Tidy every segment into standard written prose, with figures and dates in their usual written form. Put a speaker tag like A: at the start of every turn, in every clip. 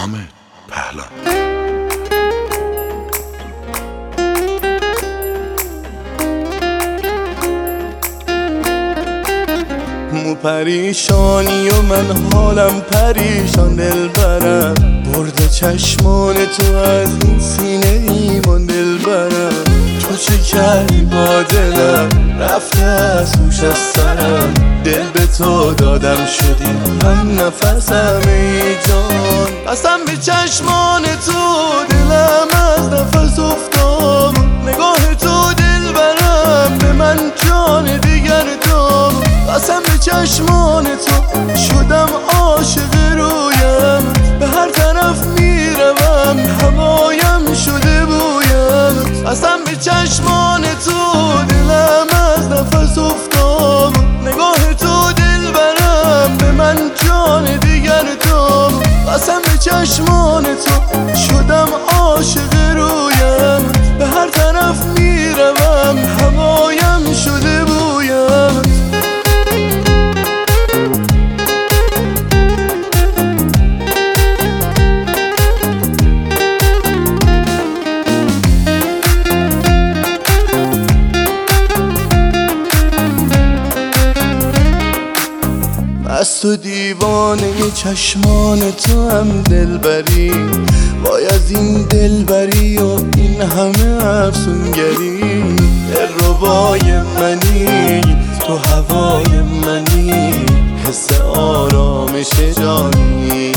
A: حامد پهلان.
B: مو پریشانی و من حالم پریشان دل برم، برده چشمان تو از این سینه ایمان دل برم. تو چه کردی با دلم، رفته از هوش از سرم، دل به تو دادم شدی هم نفسم ای جان. قسم به چشمان تو دلم از نفس افتاد، نگاه تو دل برم به من جان دیگر داد. قسم به چشمان تو شدم عاشق رویم، به هر طرف میروم هوایم شده بویم. قسم به چشمان تو دلم از نفس افتاد، نگاه تو دل برم به من جان دیگر داد. قسم به چشمان تو شدم عاشق رویم، به هر طرف میروم هوایم شده بویم. از تو دیوانه چشمان تو هم دلبری، وای از این دلبری و این همه افسونگری. دلربای منی تو هوای منی، حس آرامش جانی.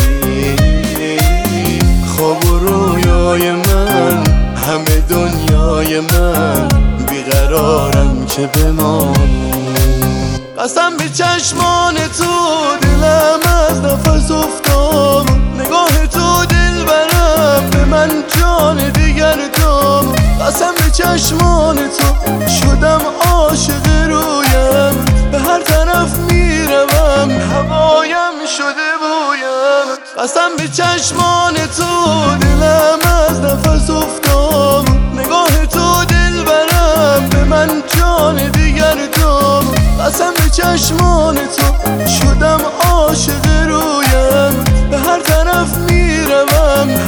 B: خواب و رویای من همه دنیای من، بیقرارم که بمانی. قسم به چشمان تو دلم از نفس افتاد، نگاه تو دل برم به من جان دیگر داد. قسم به چشمان تو شدم عاشق رویم، به هر طرف میروم هوایم شده بویم. قسم به چشمان تو دلم از نفس افتاد، نگاه تو دل برم به من جان دیگر داد. قسم به چشمان تو شدم عاشق رویم، به هر طرف میروم